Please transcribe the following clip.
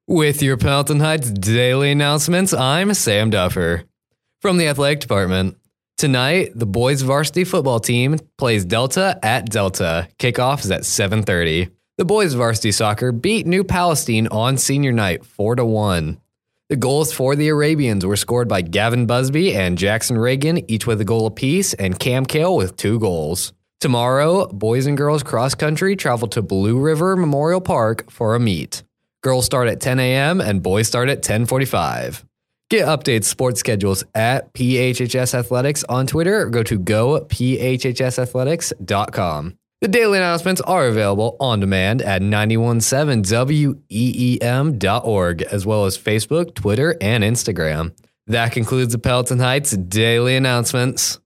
With your Pelton Heights daily announcements, I'm Sam Duffer. From the athletic department, tonight, the boys varsity football team plays Delta at Delta. Kickoff is at 7:30. The boys varsity soccer beat New Palestine on senior night 4-1. The goals for the Arabians were scored by Gavin Busby and Jackson Reagan, each with a goal apiece, and Cam Kale with 2 goals. Tomorrow, boys and girls cross country travel to Blue River Memorial Park for a meet. Girls start at 10 a.m. and boys start at 10:45. Get updated sports schedules at PHHS Athletics on Twitter or go to gophhsathletics.com. The daily announcements are available on demand at 917weem.org, as well as Facebook, Twitter, and Instagram. That concludes the Pelton Heights daily announcements.